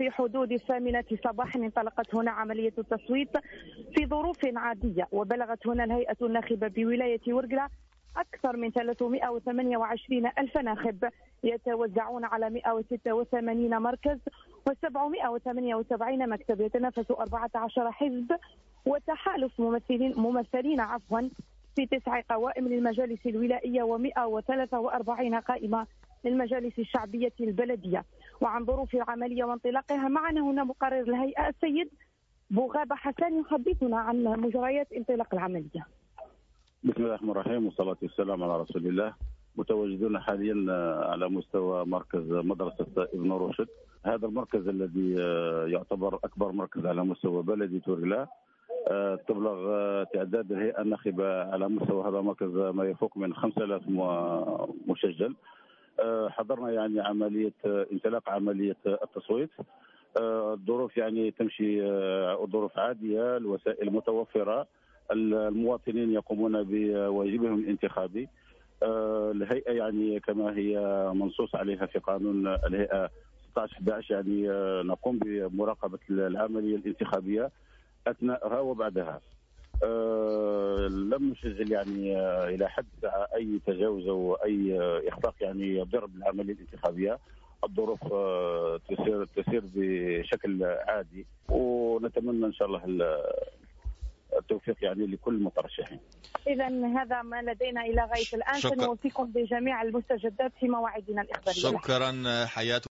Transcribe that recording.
في حدود 8 صباحا انطلقت هنا عملية التصويت في ظروف عادية، وبلغت هنا الهيئة الناخبة بولاية ورقلة أكثر من 328 ألف ناخب يتوزعون على 186 مركز و778 مكتب، يتنافس 14 حزب وتحالف ممثلين في 9 قوائم للمجالس الولائية و143 قائمة للمجالس الشعبية البلدية. وعن ظروف العملية وانطلاقها معنا هنا مقرر الهيئة السيد بوغابة حسن يحدثنا عن مجريات انطلاق العملية. بسم الله الرحمن الرحيم، والصلاة والسلام على رسول الله. متواجدون حاليا على مستوى مركز مدرسة ابن رشد. هذا المركز الذي يعتبر أكبر مركز على مستوى بلدية ورقلة. تبلغ تعداد الهيئة الناخبة على مستوى هذا المركز ما يفوق من 5000 مسجل. حضرنا يعني عملية انطلاق عملية التصويت. الظروف يعني تمشي ظروف عادية، الوسائل متوفرة، المواطنين يقومون بواجبهم الانتخابي. الهيئة يعني كما هي منصوص عليها في قانون الهيئة 16/11 يعني نقوم بمراقبة العملية الانتخابية أثناءها وبعدها. لم نسجل يعني إلى حد الساعة أي تجاوز أو أي إخفاق يعني يضر بالعملية الانتخابية. الظروف تسير بشكل عادي، ونتمنى إن شاء الله التوفيق يعني لكل المترشحين. إذا هذا ما لدينا إلى غاية الآن، سنوفيكم بجميع المستجدات في مواعيدنا الإخبارية. شكرا حياة.